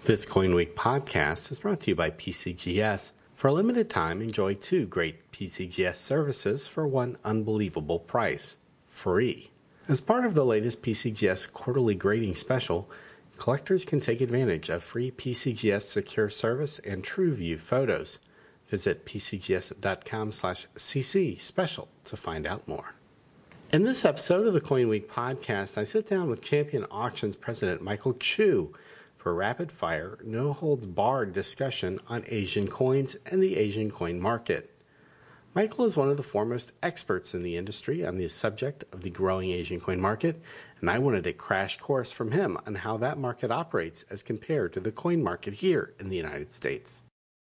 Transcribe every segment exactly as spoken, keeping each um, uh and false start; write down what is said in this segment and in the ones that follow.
This Coin Week podcast is brought to you by P C G S. For a limited time, enjoy two great P C G S services for one unbelievable price. Free. As part of the latest P C G S quarterly grading special, collectors can take advantage of free P C G S secure service and TrueView photos. Visit pcgs.com slash cc special to find out more. In this episode of the Coin Week podcast, I sit down with Champion Auctions President Michael Chu for a rapid-fire, no-holds-barred discussion on Asian coins and the Asian coin market. Michael is one of the foremost experts in the industry on the subject of the growing Asian coin market, and I wanted a crash course from him on how that market operates as compared to the coin market here in the United States.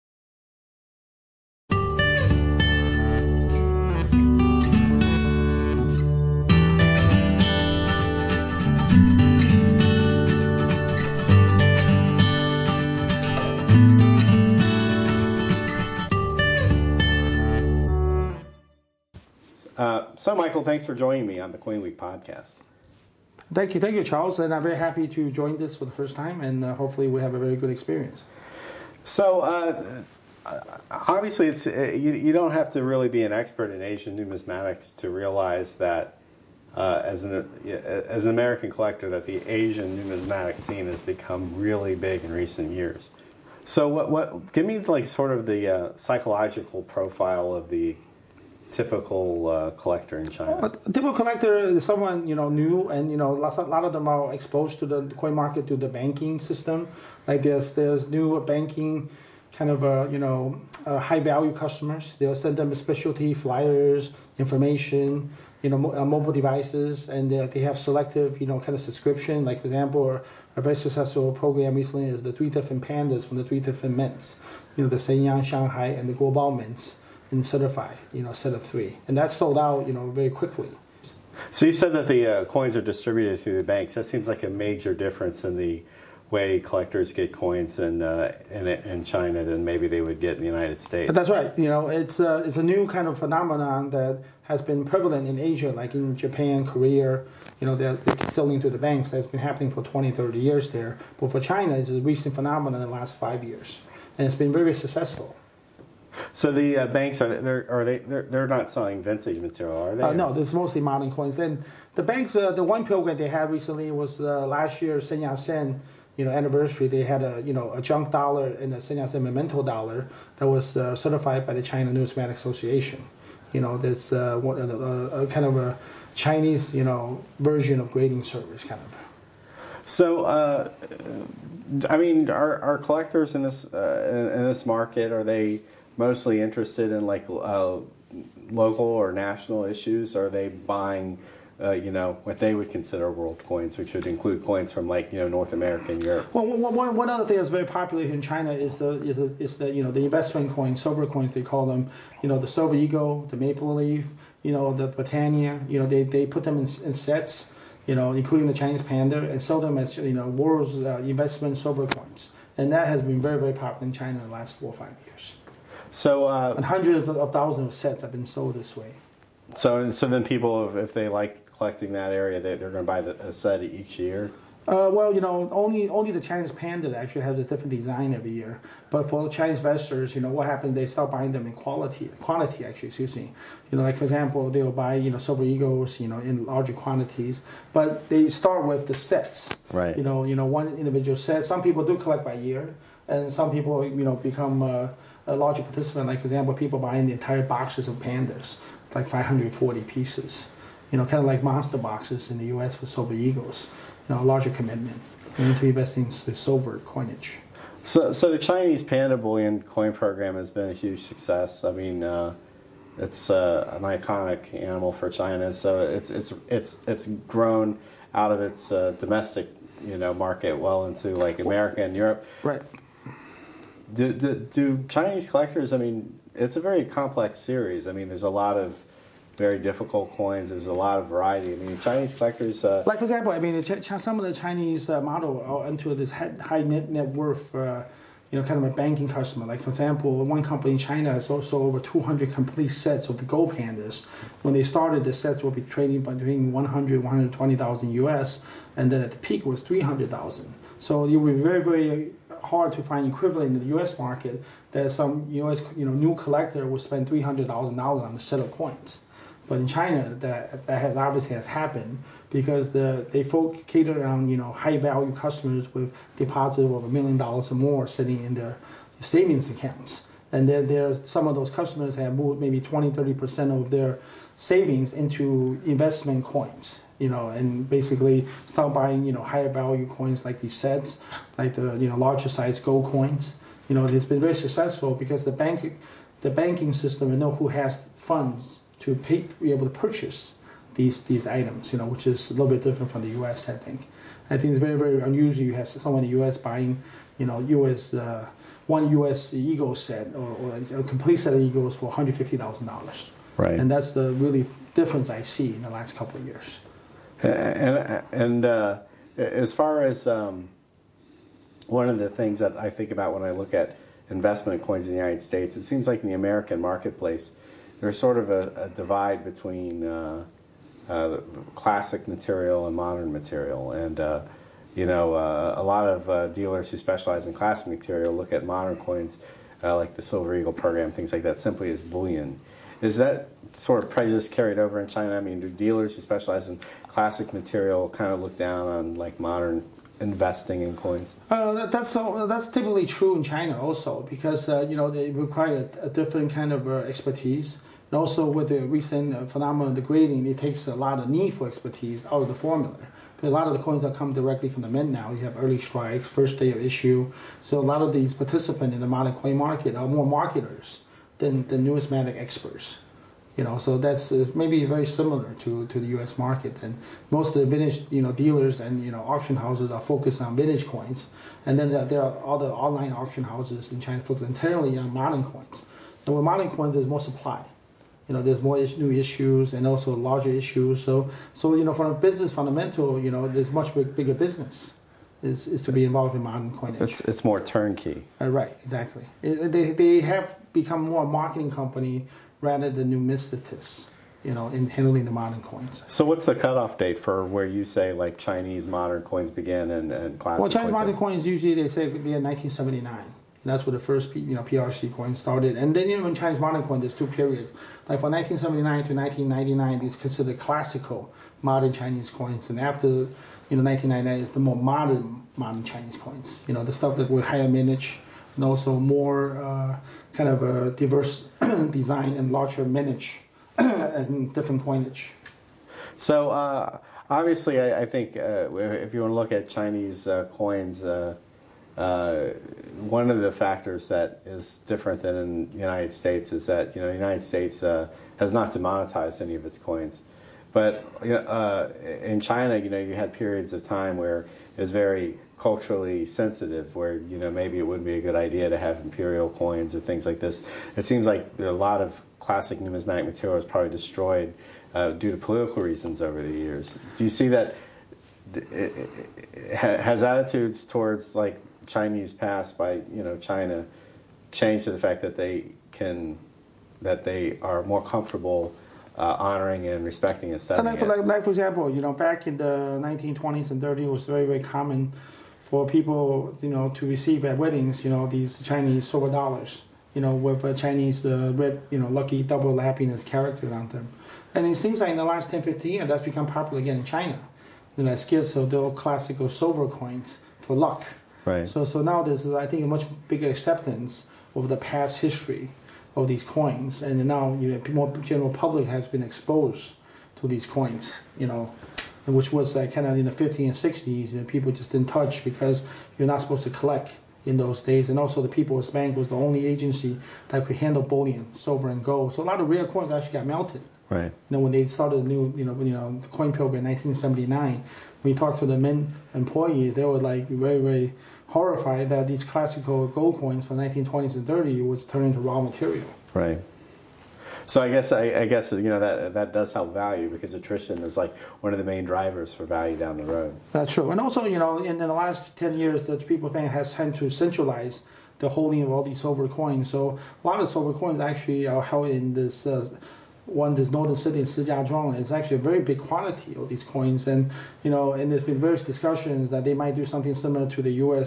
Uh, so, Michael, thanks for joining me on the Coin Week podcast. Thank you, thank you, Charles, and I'm very happy to join this for the first time, and uh, hopefully we have a very good experience. So, uh, obviously, it's uh, you, you don't have to really be an expert in Asian numismatics to realize that, uh, as an as an American collector, that the Asian numismatic scene has become really big in recent years. So, what what give me like sort of the uh, psychological profile of the typical uh, collector in China? A typical collector is someone, you know, new, and you know, lots, a lot of them are exposed to the coin market through the banking system. Like there's there's new banking kind of uh, you know uh, high value customers. They'll send them specialty flyers, information, you know, mo- uh, mobile devices, and they, they have selective, you know, kind of subscription. Like for example, a very successful program recently is the three different pandas from the three different mints. You know, the Shenyang, Shanghai, and the Guobao mints. And certify, you know, set of three, and that's sold out, you know, very quickly. So you said that the uh, coins are distributed through the banks. That seems like a major difference in the way collectors get coins in uh, in, in China than maybe they would get in the United States. That's right. You know, it's a, it's a new kind of phenomenon that has been prevalent in Asia, like in Japan, Korea. You know, they're, they're selling to the banks. That's been happening for twenty, thirty years there. But for China, it's a recent phenomenon in the last five years, and it's been very successful. So the uh, banks are they're are they they're, they're not selling vintage material, are they? Uh, no, it's mostly modern coins. And the banks, uh, the one program they had recently was uh, last year Sun Yat-sen, you know, anniversary. They had a you know a junk dollar and a Sun Yat-sen memento dollar that was uh, certified by the China Numismatic Association. You know, there's uh, one, uh, a kind of a Chinese you know version of grading service, kind of. So, uh, I mean, are are collectors in this uh, in, in this market, are they mostly interested in like uh, local or national issues? Are they buying, uh, you know, what they would consider world coins, which would include coins from like you know North America and Europe? Well, one, one other thing that's very popular here in China is the is the, is the you know the investment coins, silver coins they call them. You know, the Silver Eagle, the Maple Leaf, you know, the Britannia. You know, they, they put them in, in sets. You know, including the Chinese Panda, and sell them as you know world's uh, investment silver coins, and that has been very very popular in China in the last four or five years. So, uh, and hundreds of thousands of sets have been sold this way. So, so then people, if, if they like collecting that area, they, they're going to buy the, a set each year? Uh, well, you know, only only the Chinese Panda actually has a different design every year. But for the Chinese investors, you know, what happens, they start buying them in quality, quantity actually, excuse me. You know, like for example, they'll buy, you know, Silver Eagles, you know, in larger quantities. But they start with the sets. Right. You know, you know, one individual set. Some people do collect by year, and some people, you know, become uh, a larger participant. Like for example, people buying the entire boxes of Pandas, like five hundred forty pieces. You know, kind of like monster boxes in the U S for Silver Eagles. You know, a larger commitment into investing in the silver coinage. So, so the Chinese Panda Bullion coin program has been a huge success. I mean, uh, it's uh, an iconic animal for China. So it's it's it's it's grown out of its uh, domestic, you know, market well into like America and Europe. Right. Do, do do Chinese collectors? I mean, it's a very complex series. I mean, there's a lot of very difficult coins. There's a lot of variety. I mean, Chinese collectors... Uh, like, for example, I mean, the Ch- some of the Chinese uh, model are into this high net, net worth, uh, you know, kind of a banking customer. Like, for example, one company in China has also over two hundred complete sets of the gold pandas. When they started, the sets will be trading between one hundred, one hundred twenty thousand U S, and then at the peak was three hundred thousand. So you will be very, very hard to find equivalent in the U S market. That some U S you know new collector will spend three hundred thousand dollars on a set of coins, but in China that that has obviously has happened because the they folk cater around you know high value customers with deposits of a million dollars or more sitting in their savings accounts, and then there some of those customers have moved maybe twenty thirty percent of their savings into investment coins. You know, and basically start buying, you know, higher value coins like these sets, like the, you know, larger size gold coins. You know, it's been very successful because the bank, the banking system, and know who has funds to pay, be able to purchase these these items. You know, which is a little bit different from the U S. I think. I think it's very very unusual. You have someone in the U S buying, you know, U S uh, one U S Eagle set or, or a complete set of Eagles for one hundred fifty thousand dollars. Right. And that's the really difference I see in the last couple of years. And and uh, as far as um, one of the things that I think about when I look at investment coins in the United States, it seems like in the American marketplace, there's sort of a, a divide between uh, uh, classic material and modern material. And, uh, you know, uh, a lot of uh, dealers who specialize in classic material look at modern coins uh, like the Silver Eagle program, things like that, simply as bullion. Is that sort of prejudice carried over in China? I mean, do dealers who specialize in classic material kind of look down on like modern investing in coins? Uh, that, that's uh, that's typically true in China also because uh, you know they require a, a different kind of uh, expertise. And also with the recent uh, phenomenon of the grading, it takes a lot of need for expertise out of the formula. But a lot of the coins that come directly from the mint now, you have early strikes, first day of issue. So a lot of these participants in the modern coin market are more marketers than the numismatic experts, you know. So that's uh, maybe very similar to, to the U S market. And most of the vintage, you know, dealers and you know auction houses are focused on vintage coins, and then there, there are all the online auction houses in China focused entirely on modern coins. And with modern coins, there's more supply. You know, there's more is- new issues and also larger issues. So, so you know, from a business fundamental, you know, there's much big, bigger business. Is, is to be involved in modern coinage. It's it's more turnkey. Uh, right, exactly. It, they they have become more a marketing company rather than numismatists, you know, in handling the modern coins. So what's the cutoff date for where you say like Chinese modern coins begin and, and classic Well, Chinese coins modern end? coins usually they say began in nineteen seventy-nine. And that's where the first you know P R C coins started. And then you know in Chinese modern coin there's two periods. Like from nineteen seventy-nine to nineteen ninety-nine, these considered classical modern Chinese coins. And after you know nineteen ninety-nine is the more modern modern Chinese coins. You know the stuff that with higher mintage and also more uh, kind of a diverse design and larger mintage and different coinage. So uh, obviously, I, I think uh, if you want to look at Chinese uh, coins, uh, uh, one of the factors that is different than in the United States is that you know the United States uh, has not demonetized any of its coins, but you know, uh, in China, you know, you had periods of time where it was very culturally sensitive, where you know maybe it wouldn't be a good idea to have imperial coins or things like this. It seems like a lot of classic numismatic material is probably destroyed uh, due to political reasons over the years. Do you see that? Has attitudes towards like Chinese past by you know China changed to the fact that they can that they are more comfortable uh, honoring and respecting and studying like, for, like, like for example, you know, back in the nineteen twenties and thirties, it was very very common for people, you know, to receive at weddings, you know, these Chinese silver dollars, you know, with a Chinese uh, red, you know, lucky double happiness character on them. And it seems like in the last ten, fifteen years, that's become popular again in China. You know, as gifts of the old classical silver coins for luck. Right. So, so now there's, I think, a much bigger acceptance of the past history of these coins, and now you know, more general public has been exposed to these coins, you know, which was like kind of in the fifties and sixties, and people just didn't touch because you're not supposed to collect in those days. And also the People's Bank was the only agency that could handle bullion, silver and gold. So a lot of rare coins actually got melted. Right. You know, when they started the new, you know, you know, the coin program in nineteen seventy-nine, when you talk to the mint employees, they were like very, very horrified that these classical gold coins from nineteen twenties and thirties was turned into raw material. Right. So I guess I, I guess you know that that does help value because attrition is like one of the main drivers for value down the road. That's true, and also you know in, in the last ten years, the People's Bank has had to centralize the holding of all these silver coins. So a lot of silver coins actually are held in this uh, one, this northern city in Shijiazhuang. It's actually a very big quantity of these coins, and you know, and there's been various discussions that they might do something similar to the U S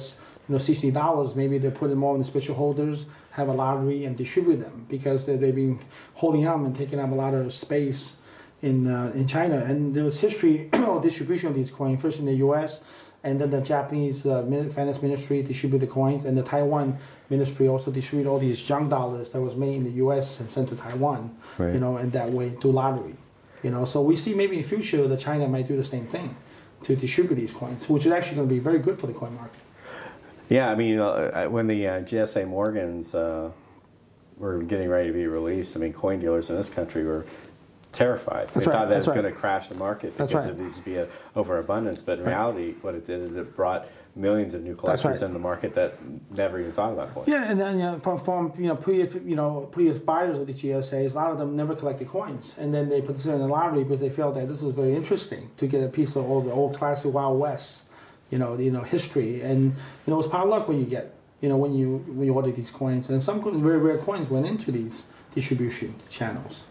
you know, sixty dollars, maybe they put it more in the special holders, have a lottery, and distribute them because they- they've been holding up and taking up a lot of space in uh, in China. And there was history of distribution of these coins, first in the U S, and then the Japanese uh, finance ministry distributed the coins, and the Taiwan ministry also distributed all these junk dollars that was made in the U S and sent to Taiwan, Right. you know, and that way to lottery. You know, so we see maybe in the future that China might do the same thing to distribute these coins, which is actually going to be very good for the coin market. Yeah, I mean, uh, when the uh, G S A Morgans uh, were getting ready to be released, I mean, coin dealers in this country were terrified. That's they right, thought that it that's was right. going to crash the market That's because right. of these to be an overabundance. But in Right. reality, what it did is it brought millions of new That's collectors right. in the market that never even thought about coins. Yeah, and then you know, from, from you know previous you know previous buyers of the G S As, a lot of them never collected coins, and then they participated in the lottery because they felt that this was very interesting to get a piece of all the old classic Wild West, you know, you know history, and you know it's part of luck what you get, you know, when you when you order these coins, and some very rare coins went into these distribution channels.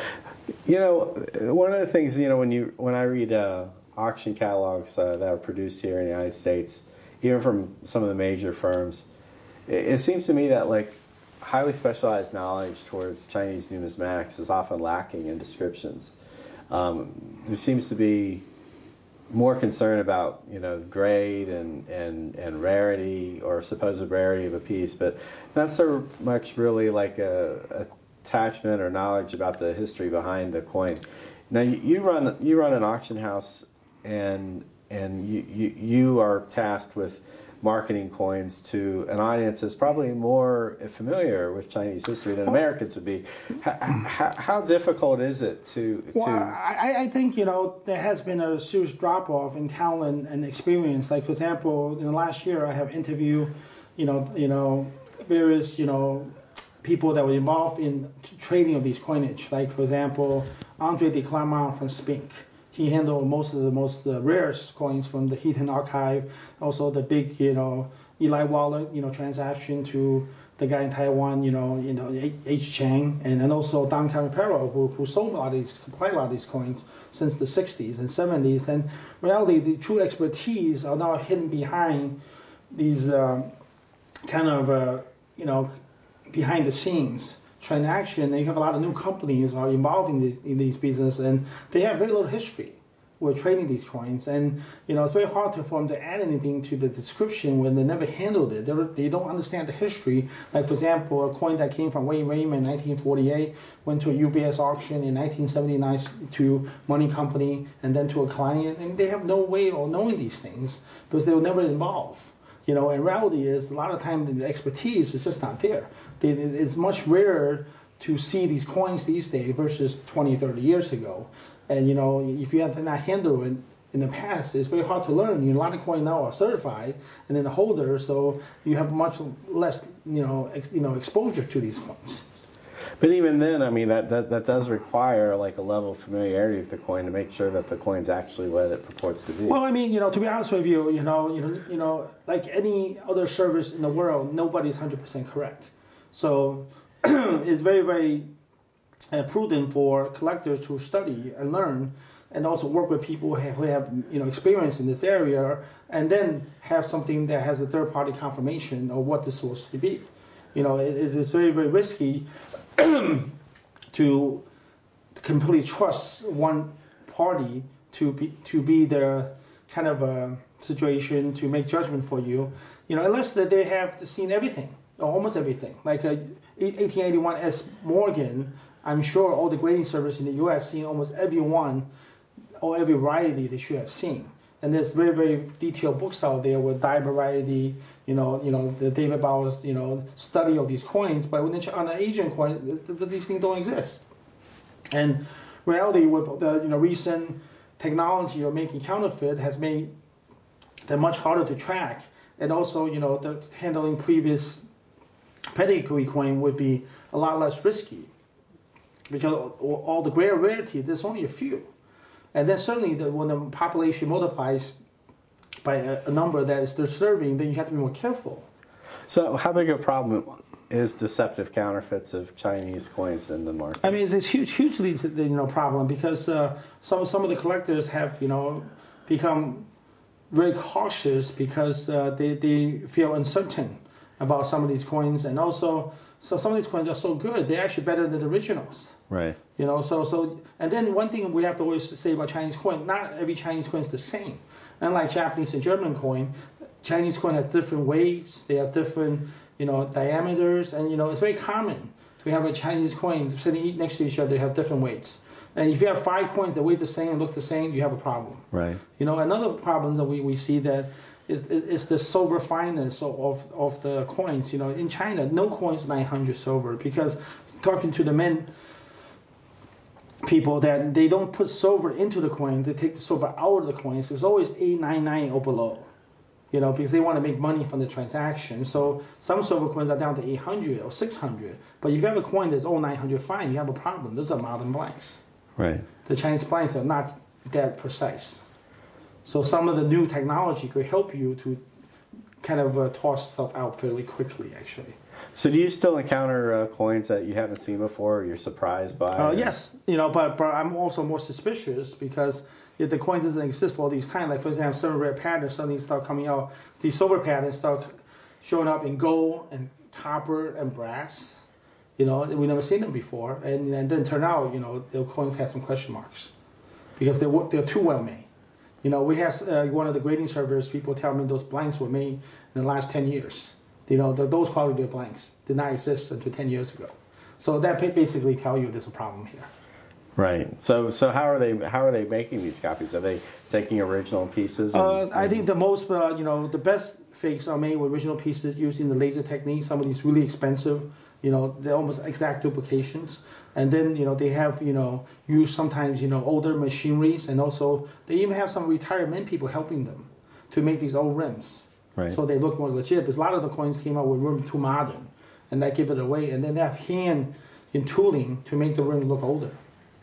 You know, one of the things, you know, when you when I read uh, auction catalogs uh, that are produced here in the United States, even from some of the major firms, it, it seems to me that like highly specialized knowledge towards Chinese numismatics is often lacking in descriptions. Um, there seems to be more concern about, you know, grade and, and, and rarity or supposed rarity of a piece, but not so much really like a, a attachment or knowledge about the history behind the coin. Now you, you run you run an auction house, and and you, you you are tasked with marketing coins to an audience that's probably more familiar with Chinese history than Americans would be. How, how, how difficult is it to? Well, to I, I think you know there has been a serious drop off in talent and experience. Like for example, in the last year, I have interviewed, you know, you know, various you know people that were involved in t- trading of these coinage. Like for example, Andre de Clermont from Spink. He handled most of the most uh, rarest coins from the Heaton archive. Also the big you know Eli Wallet you know transaction to the guy in Taiwan, you know, you know, H. Chang, and then also Don Carapero, who, who sold a lot of these, supplied a lot of these coins since the sixties and seventies. And in reality, the true expertise are now hidden behind these um, kind of, uh, you know, behind the scenes transaction. And you have a lot of new companies are involved in these in these business, and they have very little history with trading these coins. And you know, it's very hard to, for them to add anything to the description when they never handled it. They, they don't understand the history. Like for example, a coin that came from Wayne Raymond in nineteen forty-eight went to a U B S auction in nineteen seventy-nine to Money Company and then to a client, and they have no way of knowing these things because they were never involved. You know, and reality is a lot of times the expertise is just not there. They, it's much rarer to see these coins these days versus twenty, thirty years ago. And you know, if you have not handled it in the past, it's very hard to learn. You know, a lot of coins now are certified and then the holder, so you have much less, you know, ex, you know, exposure to these coins. But even then, I mean, that, that, that does require like a level of familiarity with the coin to make sure that the coin's actually what it purports to be. Well, I mean, you know, to be honest with you, you know, you know, you know, like any other service in the world, nobody's one hundred percent correct. So it's very, very uh, prudent for collectors to study and learn, and also work with people who have, who have you know experience in this area, and then have something that has a third-party confirmation of what this is supposed to be. You know, it, it's very, very risky to completely trust one party to be to be their kind of a situation to make judgment for you. You know, unless that they have seen everything, or almost everything. Like a eighteen eighty-one S Morgan, I'm sure all the grading service in the U S seen almost every one or every variety they should have seen. And there's very, very detailed books out there with die variety, you know, you know, the David Bauer's, you know, study of these coins. But when on the Asian coin, th- th- these things don't exist. And reality with the you know recent technology of making counterfeit has made them much harder to track. And also, you know, the handling previous pedigree coin would be a lot less risky because all the rare rarity, there's only a few. And then certainly the, when the population multiplies by a, a number that is disturbing, then you have to be more careful. So how big a problem is deceptive counterfeits of Chinese coins in the market? I mean, it's, it's huge, hugely you know problem because uh, some some of the collectors have you know become very cautious because uh, they, they feel uncertain about some of these coins, and also so some of these coins are so good they're actually better than the originals. Right. You know, so so and then one thing we have to always say about Chinese coin: not every Chinese coin is the same. Unlike Japanese and German coin, Chinese coin have different weights. They have different you know diameters, and you know it's very common to have a Chinese coin sitting next to each other. They have different weights. And if you have five coins that weigh the same and look the same, you have a problem. Right. You know, another problem that we, we see that is, is the silver fineness of, of, of the coins. You know, in China, no coins nine hundred silver, because talking to the men people that they don't put silver into the coin, they take the silver out of the coins. It's always eight ninety-nine or below. You know, because they want to make money from the transaction. So some silver coins are down to eight hundred or six hundred. But if you have a coin that's all nine hundred fine, you have a problem. Those are modern blanks. Right. The Chinese blanks are not that precise. So some of the new technology could help you to kind of uh, toss stuff out fairly quickly, actually. So do you still encounter uh, coins that you haven't seen before or you're surprised by? Uh, yes, you know, but, but I'm also more suspicious because if the coin doesn't exist for all these time, like for example, certain rare patterns suddenly start coming out, these silver patterns start showing up in gold and copper and brass. You know, we never seen them before, and, and then turn out, you know, the coins have some question marks because they're they're too well made. You know, we have uh, one of the grading servers. People tell me those blanks were made in the last ten years. You know, the, those quality of blanks did not exist until ten years ago. So that basically tell you there's a problem here. Right. So so how are they how are they making these copies? Are they taking original pieces? And, uh, I think the most uh, you know the best fakes are made with original pieces using the laser technique. Some of these really expensive. You know, they're almost exact duplications. And then, you know, they have, you know, use sometimes, you know, older machineries. And also, they even have some retirement people helping them to make these old rims. Right. So they look more legit. Because a lot of the coins came out with rim too modern. And that give it away. And then they have hand in tooling to make the rim look older.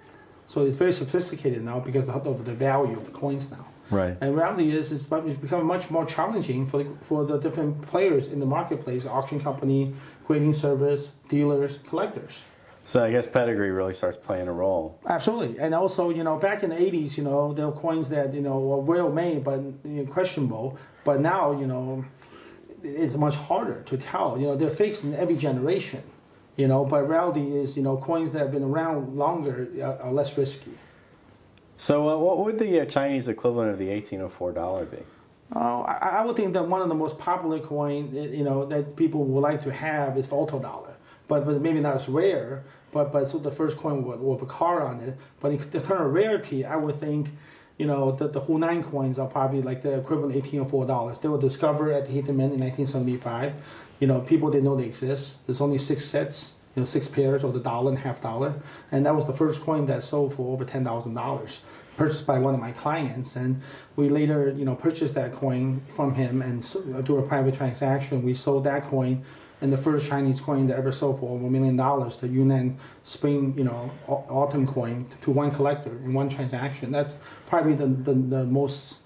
So it's very sophisticated now because of the value of the coins now. Right. And reality is, it's become much more challenging for the, for the different players in the marketplace, auction company, grading service, dealers, collectors. So I guess pedigree really starts playing a role. Absolutely. And also, you know, back in the eighties, you know, there were coins that, you know, were well made but you know, questionable. But now, you know, it's much harder to tell. You know, they're fakes in every generation, you know, but reality is, you know, coins that have been around longer are, are less risky. So uh, what would the uh, Chinese equivalent of the eighteen oh four dollar be? Uh, I, I would think that one of the most popular coin, you know, that people would like to have is the auto dollar, but but maybe not as rare. But but so the first coin with, with a car on it. But in the term of rarity, I would think, you know, that the Hunan coins are probably like the equivalent of eighteen oh four dollars. They were discovered at the Hainan Mint in nineteen seventy-five. You know, people didn't know they exist. There's only six sets, you know, six pairs of the dollar and half dollar, and that was the first coin that sold for over ten thousand dollars. Purchased by one of my clients, and we later, you know, purchased that coin from him and so, do a private transaction. We sold that coin, and the first Chinese coin that ever sold for over a million dollars, the Yunnan Spring, you know, autumn coin, to one collector in one transaction. That's probably the the, the most.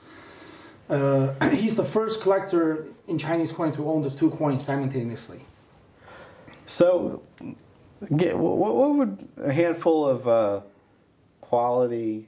Uh, he's the first collector in Chinese coin to own those two coins simultaneously. So, what what would a handful of uh, quality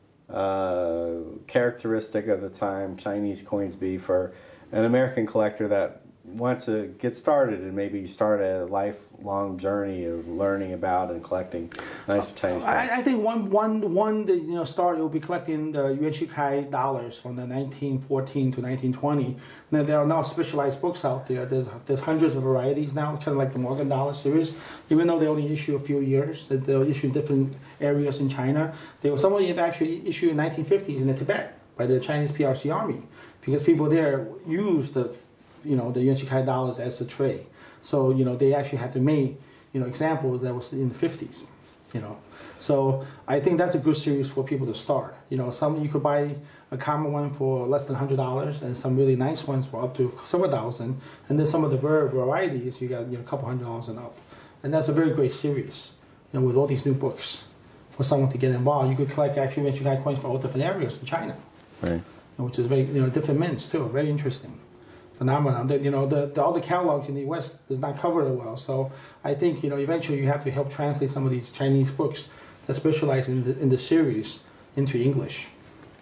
Uh, characteristic of the time Chinese coins be for an American collector that wants to get started and maybe start a lifelong journey of learning about and collecting nice Chinese coins? I, I think one one one that you know start will be collecting the Yuan Shikai dollars from the nineteen fourteen to nineteen twenty. Now there are now specialized books out there. There's there's hundreds of varieties now, kind of like the Morgan Dollar series. Even though they only issue a few years, that they'll issue in different areas in China. They were some of them actually issued in nineteen fifties in the Tibet by the Chinese P R C Army, because people there used the you know the Yuan Shikai dollars as a trade. So you know they actually had to make you know examples that was in the fifties. You know, so I think that's a good series for people to start. You know, some you could buy a common one for less than hundred dollars, and some really nice ones for up to several thousand. And then some of the rare varieties you got you know a couple hundred dollars and up, and that's a very great series. You know, with all these new books for someone to get involved, you could collect actually Yuan Shikai coins for all different areas in China, right? Which is very you know different mints too, very interesting phenomenon. That you know the, the all the catalogs in the West does not cover it well. So I think you know eventually you have to help translate some of these Chinese books that specialize in the, in the series into English.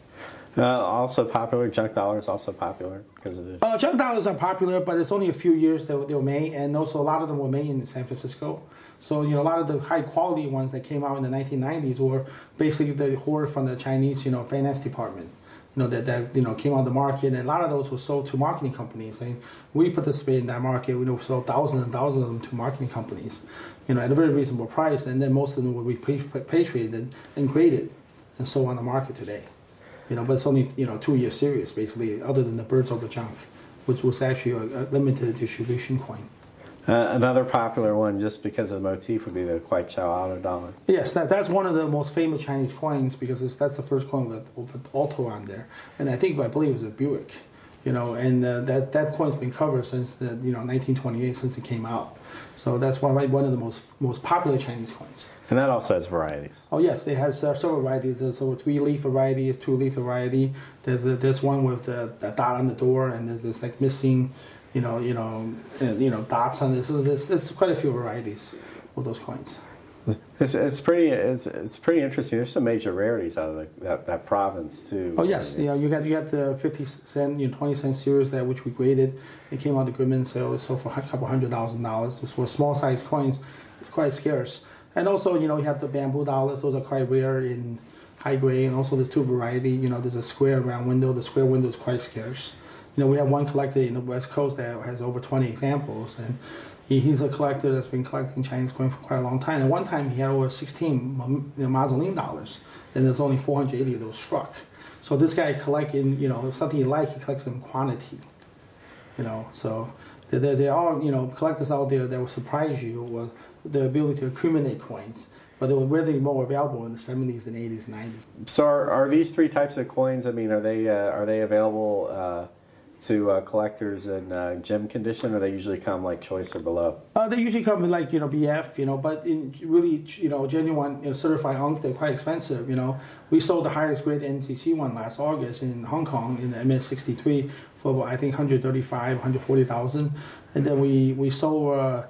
Uh, also popular, junk dollars also popular because of the. Uh, junk dollars are popular, but it's only a few years that they were made, and also a lot of them were made in San Francisco. So you know, a lot of the high quality ones that came out in the nineteen nineties were basically the hoard from the Chinese, you know, finance department. You know that, that you know came on the market, and a lot of those were sold to marketing companies. And we participate in that market. We know sold thousands and thousands of them to marketing companies, you know, at a very reasonable price. And then most of them were repatriated and graded and sold on the market today. You know, but it's only you know two year series basically, other than the Birds Over Junk, which was actually a, a limited distribution coin. Uh, another popular one, just because of the motif, would be the Kuai Chao Auto Dollar. Yes, that, that's one of the most famous Chinese coins because it's, that's the first coin with, with Auto on there, and I think I believe it was a Buick, you know, and uh, that that coin's been covered since the you know nineteen twenty-eight since it came out, so that's one one of the most most popular Chinese coins. And that also has varieties. Oh yes, it has uh, several varieties. There's a three-leaf variety, two-leaf variety. There's a, there's one with the, the dot on the door, and there's this like missing. You know, you know, and, you know, dots on this. So there's, there's quite a few varieties of those coins. It's, it's pretty it's, it's pretty interesting. There's some major rarities out of the, that, that province too. Oh yes, you know, you got you got the fifty cent, you know, twenty cent series that which we graded. It came out of Goodman, so it sold for a couple hundred thousand dollars. For small size coins, it's quite scarce. And also, you know, you have the bamboo dollars. Those are quite rare in high grade. And also, there's two variety. You know, there's a square round window. The square window is quite scarce. You know, we have one collector in the West Coast that has over twenty examples, and he, he's a collector that's been collecting Chinese coin for quite a long time. And one time he had over sixteen you know, Mazarin dollars, and there's only four hundred eighty of those struck. So this guy collecting, you know, if something you like, he collects them in quantity. You know, so there, there are, you know, collectors out there that will surprise you with the ability to accumulate coins. But they were really more available in the seventies and eighties and nineties. So are, are these three types of coins, I mean, are they, uh, are they available uh, to uh, collectors in uh, gem condition, or they usually come like choice or below? Uh, they usually come in like, you know, B F, you know, but in really, you know, genuine, you know, certified Unk, they're quite expensive, you know. We sold the highest grade N C C one last August in Hong Kong in the M S sixty-three for, I think, one hundred thirty-five, one hundred forty thousand. And then we, we sold uh,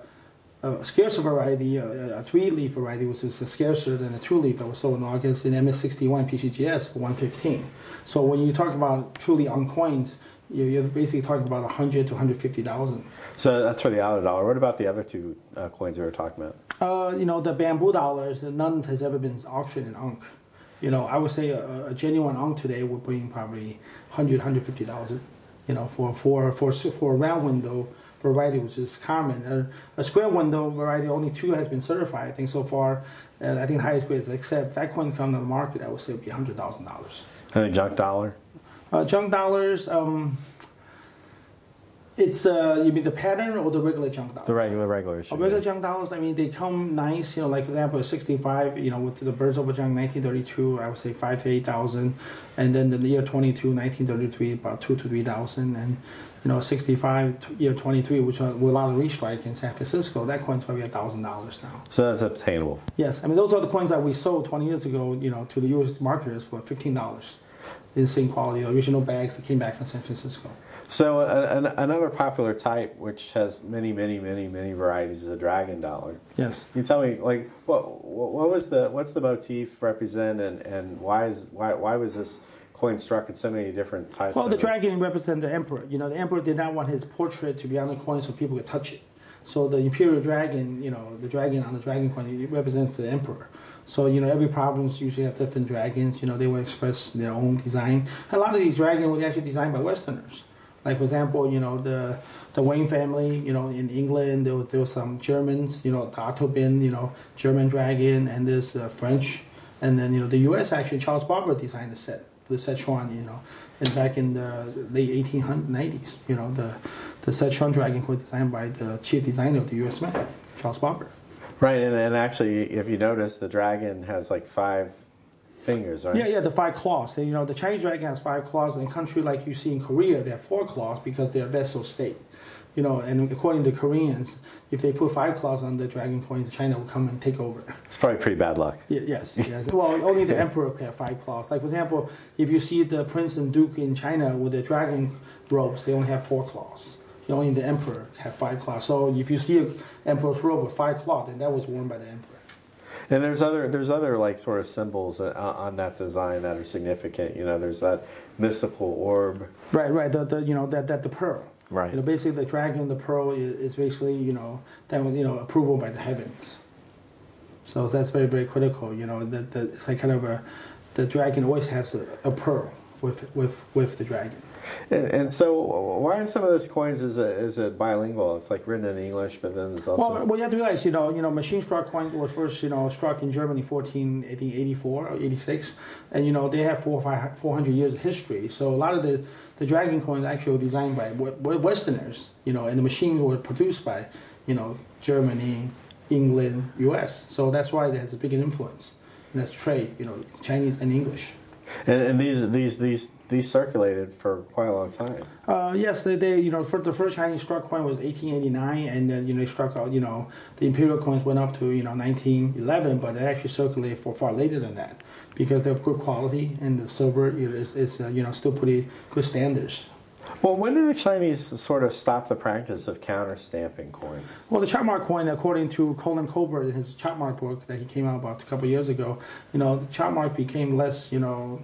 a scarcer variety, a, a three-leaf variety, which is scarcer than a two-leaf that was sold in August in M S sixty-one P C G S for one hundred fifteen. So when you talk about truly on coins, you're basically talking about one hundred to one hundred fifty thousand. So that's for the auto dollar. What about the other two uh, coins we were talking about? Uh, you know, the bamboo dollars, none has ever been auctioned in Unk. You know, I would say a, a genuine Unk today would bring probably one hundred, one hundred fifty thousand. You know, for for for for a round window variety, which is common. A, a square window variety, only two has been certified. I think so far. And I think the highest grade is except that coin come to the market, I would say it would be one hundred thousand dollars. And the junk dollar? Uh, junk dollars, um, it's, uh, you mean the pattern or the regular junk dollars? The regular, regular. Uh, regular junk dollars, I mean, they come nice, you know, like for example, a sixty-five, you know, with the Birds Over Junk nineteen thirty-two, I would say five to eight thousand. And then the year twenty-two, nineteen thirty-three, about two to three thousand. And, you know, sixty-five, year twenty-three, which are, with a lot of restrike in San Francisco, that coin's probably a thousand dollars now. So that's obtainable. Yes, I mean, those are the coins that we sold twenty years ago, you know, to the U S marketers for fifteen dollars. The same quality, the original bags that came back from San Francisco. So uh, an, another popular type, which has many, many, many, many varieties, is a dragon dollar. Yes. Can you tell me, like, what what was the what's the motif represent, and, and why is why why was this coin struck in so many different types? Well, of the it? dragon represents the emperor. You know, the emperor did not want his portrait to be on the coin so people could touch it. So the imperial dragon, you know, the dragon on the dragon coin, it represents the emperor. So, you know, every province usually have different dragons. You know, they will express their own design. A lot of these dragons were actually designed by Westerners. Like, for example, you know, the the Wayne family, you know, in England, there was, there was some Germans, you know, the Ottoman, you know, German dragon, and there's uh, French. And then, you know, the U S actually, Charles Barber designed the set, the Sichuan, you know, and back in the late eighteen nineties, you know, the, the Sichuan dragon was designed by the chief designer of the U S Mint, Charles Barber. Right, and, and actually, if you notice, the dragon has like five fingers, right? Yeah, yeah, the five claws. They, you know, the Chinese dragon has five claws. In a country like you see in Korea, they have four claws because they're a vassal state. You know, and according to Koreans, if they put five claws on the dragon coins, China will come and take over. It's probably pretty bad luck. Yeah, yes, yes. Well, only the emperor can have five claws. Like, for example, if you see the prince and duke in China with their dragon robes, they only have four claws. Only the emperor have five claws. So if you see an emperor's robe with five claws, then that was worn by the emperor. And there's other there's other like sort of symbols uh, on that design that are significant. You know, there's that mystical orb. Right, right. The, the you know that that the pearl. Right. You know, basically the dragon, the pearl is, is basically you know that you know approval by the heavens. So that's very very critical. You know that that it's like kind of a the dragon always has a, a pearl with with with the dragon. And, and so, why in some of those coins is it, is it bilingual? It's like written in English, but then there's also. Well, well, you have to realize, you know, you know, machine struck coins were first, you know, struck in Germany, fourteen, I think, eighty-four or eighty-six, and you know they have four, five, four hundred years of history. So a lot of the the dragon coins actually were designed by Westerners, you know, and the machines were produced by, you know, Germany, England, U S. So that's why it has a big influence. And that's trade, you know, Chinese and English. And, and these these these these circulated for quite a long time. Uh, yes, they, they you know for the first Chinese struck coin was eighteen eighty-nine, and then you know they struck out you know the imperial coins went up to you know nineteen eleven, but they actually circulated for far later than that because they're of good quality and the silver is is uh, you know still pretty good standards. Well, when did the Chinese sort of stop the practice of counter stamping coins? Well, the chop mark coin, according to Colin Colbert in his chop mark book that he came out about a couple of years ago, you know, the chop mark became less, you know,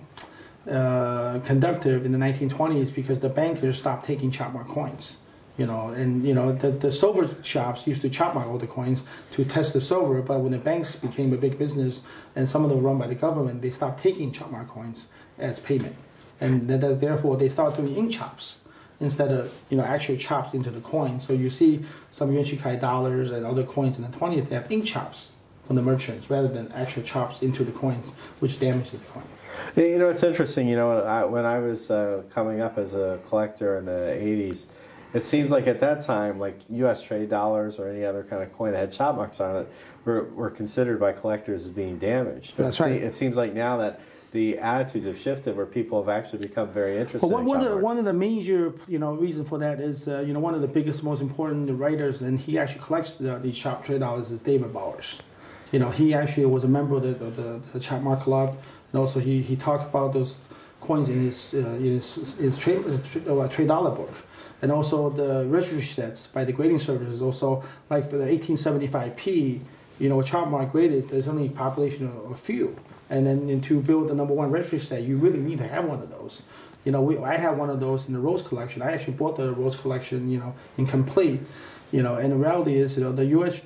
uh, conductive in the nineteen twenties because the bankers stopped taking chop mark coins. You know, and you know the, the silver shops used to chop mark all the coins to test the silver, but when the banks became a big business and some of them were run by the government, they stopped taking chop mark coins as payment, and that, that, therefore they started doing ink chops instead of you know actual chops into the coin. So you see some yuan shikai dollars and other coins in the twenties, they have ink chops from the merchants rather than actual chops into the coins, which damages the coin. You know, it's interesting. You know, I, when I was uh, coming up as a collector in the eighties, it seems like at that time, like U S trade dollars or any other kind of coin that had chop marks on it were, were considered by collectors as being damaged. But That's it, right. It seems like now that the attitudes have shifted, where people have actually become very interested. But one, in one, chop of the, marks. one of the major, you know, reason for that is, uh, you know, one of the biggest, most important writers, and he actually collects the, the chop trade dollars, is David Bowers. You know, he actually was a member of the, the, the Chop Mark Club, and also he, he talked about those coins in his, uh, in his, his trade, uh, trade dollar book. And also the registry sets by the grading services. Also, like for the eighteen seventy-five P, you know, chop mark graded, there's only a population of a few. And then and to build the number one registry set, you really need to have one of those. You know, we, I have one of those in the Rose collection. I actually bought the Rose collection, you know, incomplete. You know, and the reality is, you know, the U S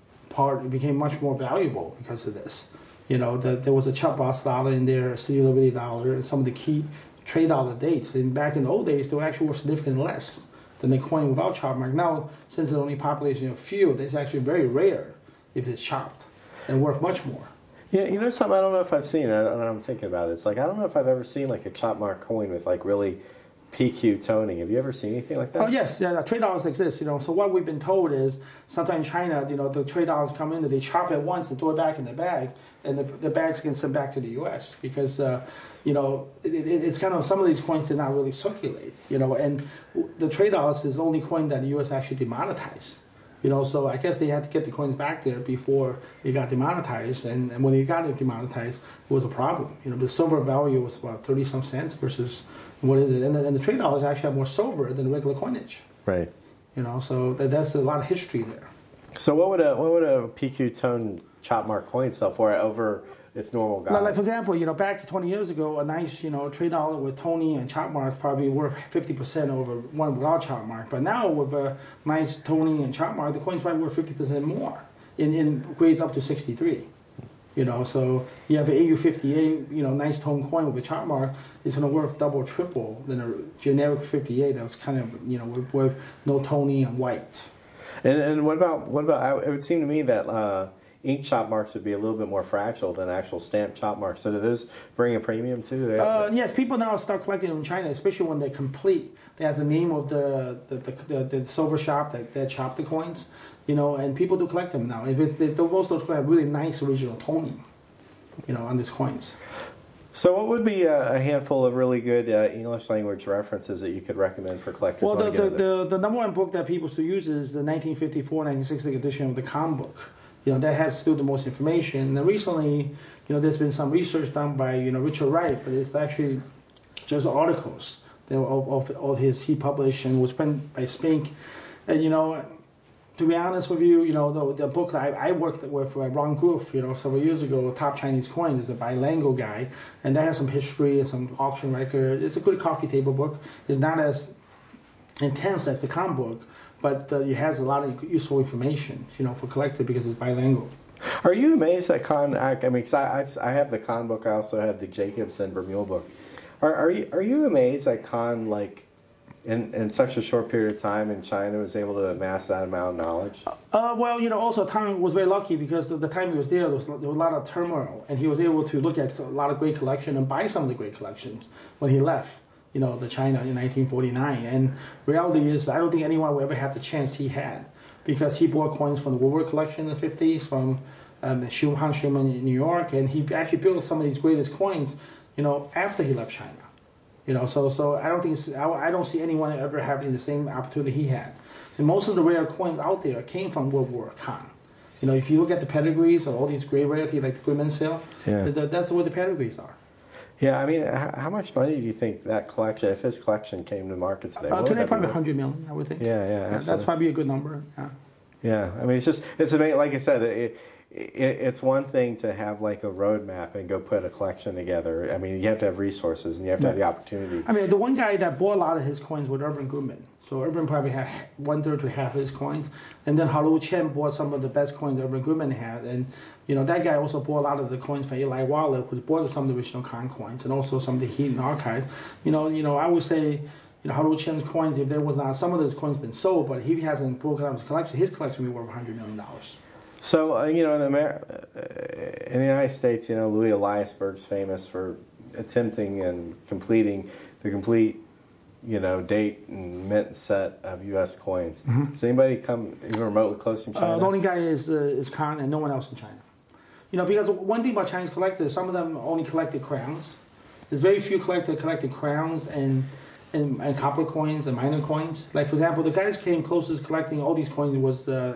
part became much more valuable because of this. You know, the, there was a chop boss dollar in there, a City Liberty dollar, and some of the key trade dollar dates. And back in the old days, they were actually were significantly less than the coin without chop mark. Now, since there's only population of few, it's actually very rare if it's chopped and worth much more. Yeah, you know something I don't know if I've seen. I don't know, I'm thinking about it. It's like I don't know if I've ever seen like a chop mark coin with like really P Q toning. Have you ever seen anything like that? Oh yes, yeah, trade dollars exist. You know, so what we've been told is sometimes in China, you know, the trade dollars come in, they chop it once, they throw it back in the bag, and the, the bags get sent back to the U S because uh, you know it, it, it's kind of some of these coins did not really circulate. You know, and the trade dollars is the only coin that the U S actually demonetized. You know, so I guess they had to get the coins back there before it got demonetized, and, and when it got demonetized, it was a problem. You know, the silver value was about thirty some cents versus what is it? And the, and the trade dollars actually have more silver than regular coinage. Right. You know, so that, that's a lot of history there. So what would a what would a P Q tone chop mark coin sell for over its normal value? Like, like for example, you know, back twenty years ago, a nice you know trade dollar with Tony and chop mark probably worth fifty percent over one without chop mark. But now with a nice Tony and chop mark, the coin's probably worth fifty percent more in in grades up to sixty-three. You know, so you have an A U fifty-eight, you know, nice tone coin with a chop mark, it's going to worth double, triple than a generic fifty-eight that was kind of, you know, with, with no Tony and white. And and what about what about? It would seem to me that uh, ink chop marks would be a little bit more fragile than actual stamp chop marks. So do those bring a premium too? Uh, yes, people now start collecting them in China, especially when they're complete. They has the name of the the, the, the, the silver shop that, that chopped the coins, you know, and people do collect them now. If it's the, most of those coins have really nice original toning, you know, on these coins. So what would be a, a handful of really good uh, English language references that you could recommend for collectors? Well, the, the, the, the number one book that people still use is the nineteen fifty-four nineteen sixty edition of the Com book. You know, that has still the most information. And recently, you know, there's been some research done by, you know, Richard Wright, but it's actually just articles that of, of, of his he published and was printed by Spink. And, you know, to be honest with you, you know, the, the book that I, I worked with uh, Ron Groove, you know, several years ago, Top Chinese Coins, is a bilingual guy, and that has some history and some auction record. It's a good coffee table book. It's not as intense as the Con book, but uh, it has a lot of useful information, you know, for collectors because it's bilingual. Are you amazed at Con? I mean, because I I've, I have the Con book. I also have the Jacobson Vermeule book. Are are you are you amazed that Con, like, in in such a short period of time in China, was able to amass that amount of knowledge? Uh, well, you know, also Tom was very lucky because the time he was there, there was, there was a lot of turmoil, and he was able to look at a lot of great collection and buy some of the great collections when he left, you know, the China in nineteen forty-nine. And reality is, I don't think anyone will ever have the chance he had, because he bought coins from the Woodward collection in the fifties, from um, Hans Schumann in New York, and he actually built some of these greatest coins, you know, after he left China. You know, so so I don't think it's, I, I don't see anyone ever having the same opportunity he had. And most of the rare coins out there came from World War Con. You know, if you look at the pedigrees of all these great rarities like the Goodman Sale, Yeah. the, the, that's what the pedigrees are. Yeah, I mean, how, how much money do you think that collection, if his collection came to market today? Uh, what would today that be probably worth? one hundred million, I would think. Yeah, yeah, That's absolutely. probably a good number. Yeah. Yeah, I mean, it's just, it's amazing. Like I said, it, it, it's one thing to have like a roadmap and go put a collection together. I mean, you have to have resources and you have to have the opportunity. I mean, the one guy that bought a lot of his coins was Irvin Goodman. So Irvin probably had one third to half of his coins. And then Haru Chen bought some of the best coins Irvin Goodman had. And, you know, that guy also bought a lot of the coins from Eli Waller, who bought some of the original Con coins and also some of the Heaton archives. You know, you know, I would say, you know, Haru Chen's coins, if there was not, some of those coins been sold, but he hasn't broken up his collection, his collection would be worth one hundred million dollars. So, uh, you know, in the, Amer- uh, in the United States, you know, Louis Eliasberg's famous for attempting and completing the complete, you know, date and mint set of U S coins. Mm-hmm. Does anybody come even remotely close in China? Uh, the only guy is uh, is Con and no one else in China. You know, because one thing about Chinese collectors, some of them only collected crowns. There's very few collectors collected crowns and, and and copper coins and minor coins. Like, for example, the guys came closest collecting all these coins was uh,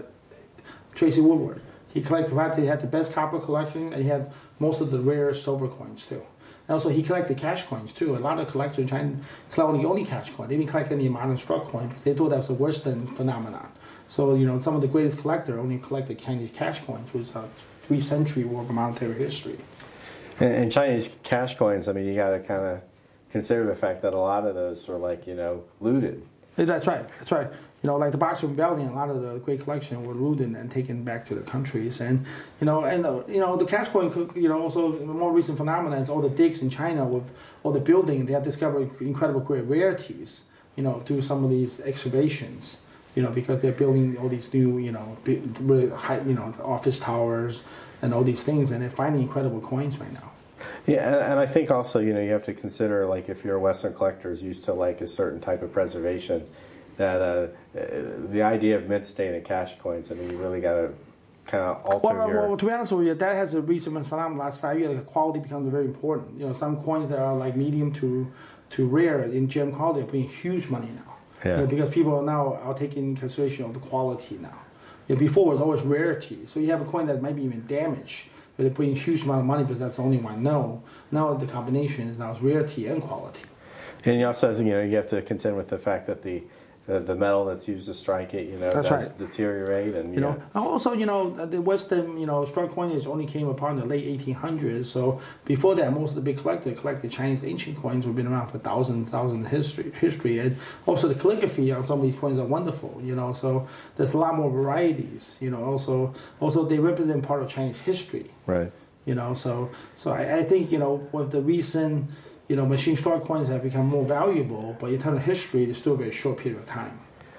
Tracy Woodward. He collected, he had the best copper collection, and he had most of the rare silver coins too. And also, he collected cash coins too. A lot of collectors in China collected only cash coins. They didn't collect any modern struck coin because they thought that was a Western phenomenon. So, you know, some of the greatest collectors only collected Chinese cash coins, which is a three-century worth of monetary history. And, and Chinese cash coins, I mean, you got to kind of consider the fact that a lot of those were like, you know, looted. That's right. That's right. You know, like the Boxer Rebellion, a lot of the great collection were looted and taken back to the countries. And you know, and uh, you know, the cash coin, you know, also a more recent phenomenon is all the digs in China with all the building. They have discovered incredible great rarities. You know, through some of these excavations. You know, because they're building all these new, you know, really high, you know, office towers and all these things, and they're finding incredible coins right now. Yeah, and, and I think also, you know, you have to consider, like, if you're a Western collector is used to like a certain type of preservation, that uh, the idea of mint state and cash coins, I mean, you really got to kind of alter well, your... Well, to be honest with you, that has a recent phenomenon. The last five years, like, quality becomes very important. You know, some coins that are like medium to to rare in gem quality are paying huge money now. Yeah. You know, because people are now are taking consideration of the quality now. You know, before it was always rarity. So you have a coin that might be even damaged, but they're putting a huge amount of money because that's the only one. No, now the combination is now it's rarity and quality. And you also, you know, you have to contend with the fact that the the, the metal that's used to strike it, you know, That's does right. deteriorate, and You know, and also, you know, the Western, you know, struck coinage only came upon in the late eighteen hundreds. So before that, most of the big collectors collected Chinese ancient coins, who've been around for thousands, thousands of history, history. And also the calligraphy on some of these coins are wonderful, you know, so there's a lot more varieties, you know, also, also they represent part of Chinese history. right. You know, so so I, I think, you know, with the recent, you know, machine struck coins have become more valuable, but in terms of history, it's still a very short period of time.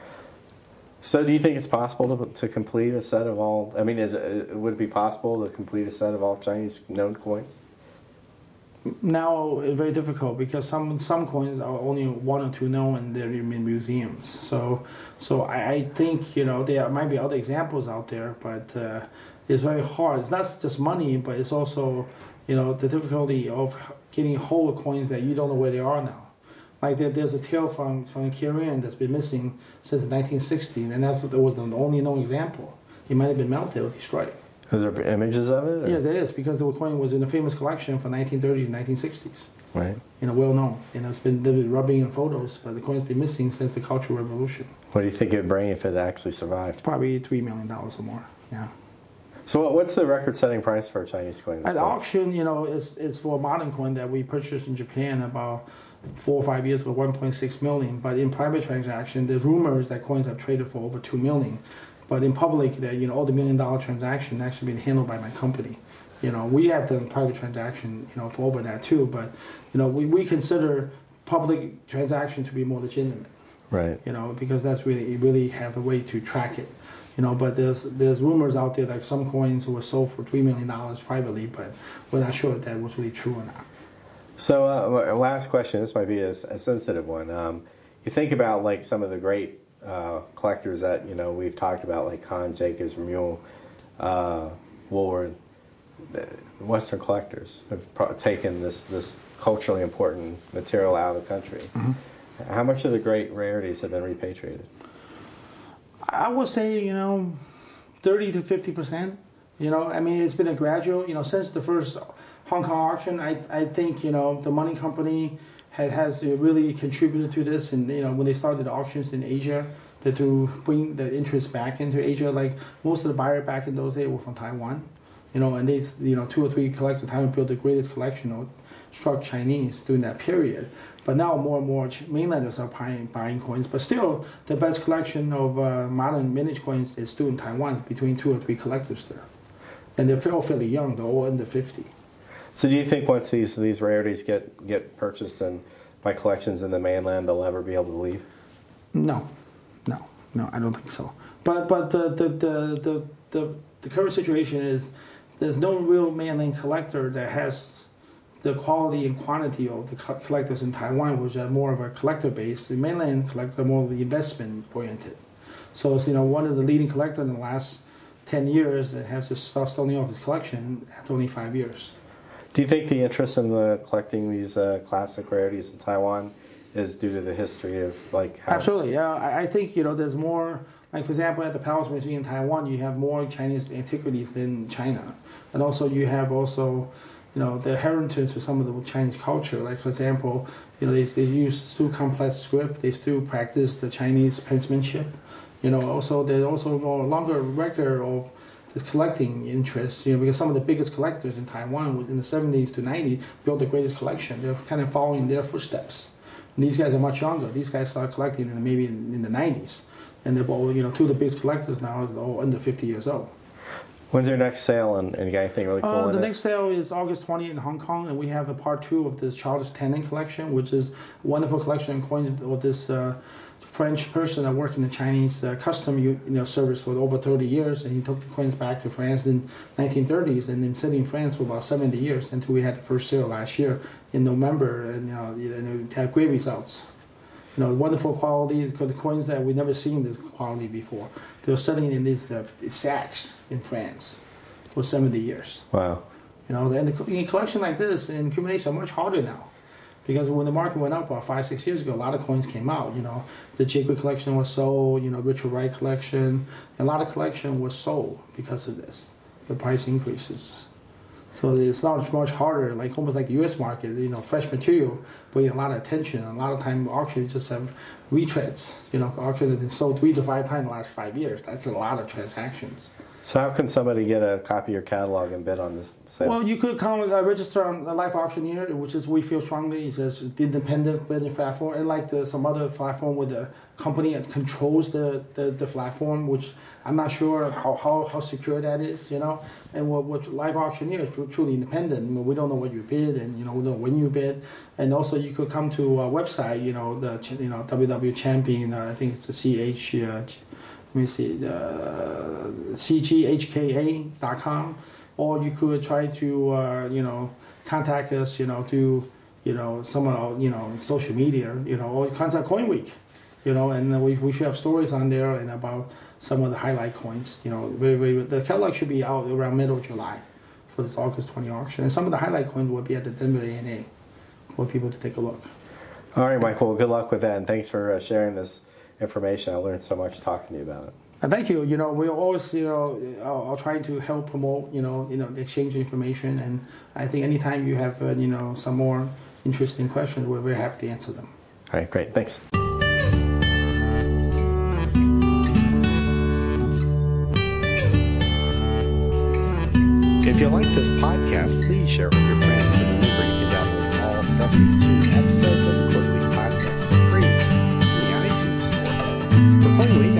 So, do you think it's possible to to complete a set of all? I mean, is it would it be possible to complete a set of all Chinese known coins? Now it's very difficult because some some coins are only one or two known and they're in museums. So so I, I think, you know, there might be other examples out there, but uh, it's very hard. It's not just money, but it's also, you know, the difficulty of getting hold of coins that you don't know where they are now. Like there, there's a tail from from Kirin that's been missing since the nineteen sixties, and that's that was the only known example. It might have been melted or destroyed. Is there images of it? or- Yeah, there is, because the coin was in a famous collection from nineteen thirties and nineteen sixties. Right. You know, well known. You know, it's been they've been rubbing in photos, but the coin's been missing since the Cultural Revolution. What do you think it would bring if it actually survived? Probably three million dollars or more. Yeah. So what's the record-setting price for a Chinese coin? At auction, you know, it's it's for a modern coin that we purchased in Japan about four or five years ago, one point six million. But in private transaction, there's rumors that coins have traded for over two million. But in public, that you know, all the million-dollar transaction actually being handled by my company. You know, we have done private transaction, you know, for over that too. But you know, we, we consider public transaction to be more legitimate. Right. You know, because that's really you really have a way to track it. You know, but there's there's rumors out there that some coins were sold for three million dollars privately, but we're not sure if that was really true or not. So, uh, last question. This might be a, a sensitive one. Um, you think about like some of the great uh, collectors that you know we've talked about, like Kahn, Jacobs, Mule, uh, Woolward. The Western collectors have pro- taken this this culturally important material out of the country. Mm-hmm. How much of the great rarities have been repatriated? I would say, you know, thirty to fifty percent. You know, I mean, it's been a gradual, you know, since the first Hong Kong auction, I, I think, you know, the money company has, has really contributed to this. And, you know, when they started the auctions in Asia, that to bring the interest back into Asia, like most of the buyers back in those days were from Taiwan. You know, and they, you know, two or three collectors, Taiwan built the greatest collection of struck Chinese during that period. But now more and more mainlanders are buying, buying coins. But still, the best collection of uh, modern vintage coins is still in Taiwan, between two or three collectors there. And they're all fairly young, they're all under fifty. So do you think once these these rarities get, get purchased and by collections in the mainland, they'll ever be able to leave? No, no, no, I don't think so. But but the the, the, the, the, the current situation is there's no real mainland collector that has the quality and quantity of the collectors in Taiwan, which are more of a collector base. The mainland collector are more investment oriented. So it's, you know, one of the leading collectors in the last ten years that has to start selling off his collection after only five years. Do you think the interest in the collecting these uh, classic rarities in Taiwan is due to the history of like how... Absolutely, yeah. I, I think, you know, there's more, like for example, at the Palace Museum in Taiwan, you have more Chinese antiquities than China. And also you have also, you know, the heritage of some of the Chinese culture. Like for example, you know, they, they use still complex script, they still practice the Chinese penmanship. You know, also there's also more longer record of this collecting interest, you know, because some of the biggest collectors in Taiwan in the seventies to nineties built the greatest collection. They're kind of following their footsteps. And these guys are much younger. These guys started collecting in the, maybe in, in the nineties. And they're all, you know, two of the biggest collectors now are all under fifty years old. When's your next sale, and, and you got anything really cool uh, in the it? next sale is August twentieth in Hong Kong, and we have a part two of this Charles Tennant collection, which is a wonderful collection of coins of this uh, French person that worked in the Chinese uh, custom you know, service for over thirty years, and he took the coins back to France in nineteen thirties, and then sitting in France for about seventy years until we had the first sale last year in November, and you know, and it had great results. You know, wonderful quality, the coins that we've never seen this quality before. They were selling in these uh, sacks in France for seventy years. Wow. You know, and the, a collection like this in accumulation are much harder now. Because when the market went up about five, six years ago, a lot of coins came out. You know, the Jacob collection was sold, you know, Richard Wright collection. A lot of collection was sold because of this, the price increases. So it's not much harder, like almost like the U S market, you know, fresh material, bringing a lot of attention. A lot of time auctions just have retreads. You know, auctions have been sold three to five times in the last five years. That's a lot of transactions. So how can somebody get a copy of your catalog and bid on this sale? Well, you could come uh, register on the Life Auctioneer, which is we feel strongly is as the independent bidding platform, and like the, some other platform with the company that controls the, the, the platform, which I'm not sure how, how, how secure that is, you know. And what, what Life Auctioneer is truly independent. I mean, we don't know what you bid, and you know, we don't know when you bid. And also, you could come to our website, you know, the you know W W Champion. Uh, I think it's the C H. Uh, Let me see, uh, C G H K A dot com, or you could try to, uh, you know, contact us, you know, through, you know, some of our, you know, social media, you know, or contact Coin Week, you know, and we, we should have stories on there and about some of the highlight coins, you know, very, very, the catalog should be out around middle of July for this August twentieth auction, and some of the highlight coins will be at the Denver A N A for people to take a look. All right, Michael, well, good luck with that, and thanks for uh, sharing this information. I learned so much talking to you about it. And thank you. You know, we always, you know, I'll, I'll try to help promote, you know, you know, exchange information. And I think anytime you have, uh, you know, some more interesting questions, we're very happy to answer them. All right, great. Thanks. If you like this podcast, please share it with your friends, and remember you can download all seventy-two episodes of the Quarterly Podcast for free in the iTunes Store. For CoinWeek,